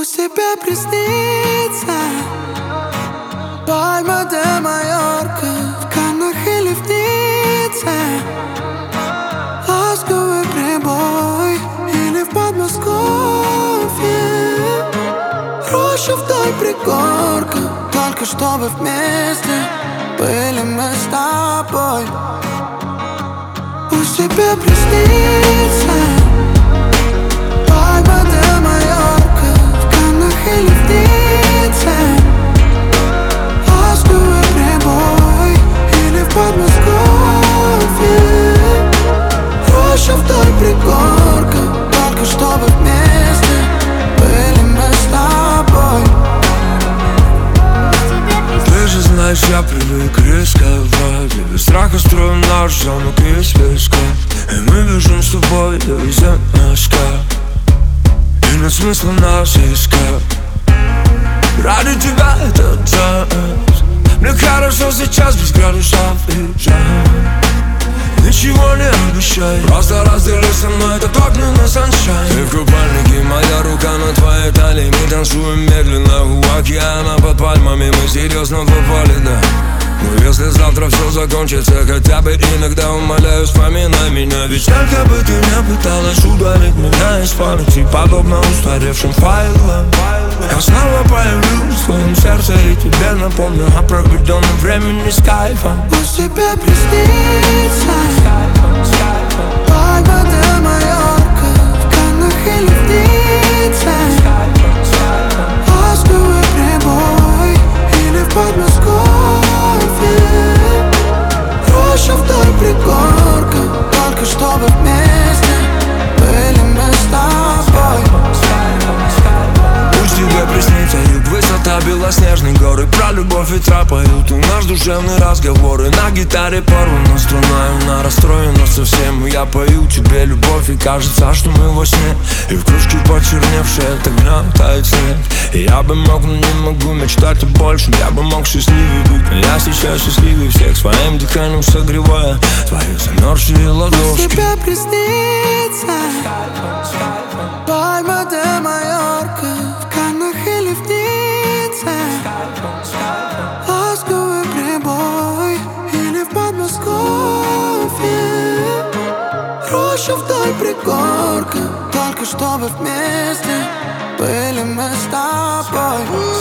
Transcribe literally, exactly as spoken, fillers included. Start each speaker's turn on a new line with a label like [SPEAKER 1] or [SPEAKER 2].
[SPEAKER 1] Пусть тебе приснится Пальма де Майорка в Каннах или в Ницце, ласковый прибой или в Подмосковье, роща вдоль пригорка, только чтобы вместе были мы с тобой. Пусть тебе приснится Пальма де Майорка в Каннах или в Ницце, ласковый прибой или в Подмосковье, роща вдоль пригорка, только чтобы вместе были мы с тобой.
[SPEAKER 2] Ты же знаешь, я привык рисковать, без страха строю наш замок из песка, и мы бежим с тобой до Изенска, и нет смысла нас искать. Ради тебя этот танец, мне хорошо сейчас без градусов и жар. Ничего не обещай, просто раздели со мной этот огненный саншайн. Ты в купальнике, моя рука на твоей талии, мы танцуем медленно у океана под пальмами, мы серьезно попали, да. Но если завтра все закончится, хотя бы иногда умоляю, вспоминай меня. Ведь сколько бы ты не пыталась удалить меня из памяти, подобно устаревшим файлам, я снова появлюсь в твоем сердце и тебе напомню о проведенном времени с кайфом.
[SPEAKER 1] Пусть тебе приснится Пальма де Майорка в Каннах или в Ницце, ласковый прибой или в Подмосковье, роща вдоль пригорка, только чтобы вместе были мы с тобой.
[SPEAKER 2] Пусть тебе приснится юг, высота, белоснежные горы, про любовь ветра поют и наш душевный разговор. И на гитаре порвана струна, и она расстроена совсем. И я пою тебе любовь, и кажется, что мы во сне, и в кружке почерневшая от огня тает снег. И я бы мог, но не могу мечтать о большем. Я бы мог счастливее быть, но я сейчас счастливее всех, своим дыханием согревая твои замерзшие ладошки.
[SPEAKER 1] Пусть тебе приснится Пальма де Майорка в Каннах или в Ницце, ласковый прибой или в Подмосковье, роща вдоль пригорка, только чтобы вместе были мы с тобой.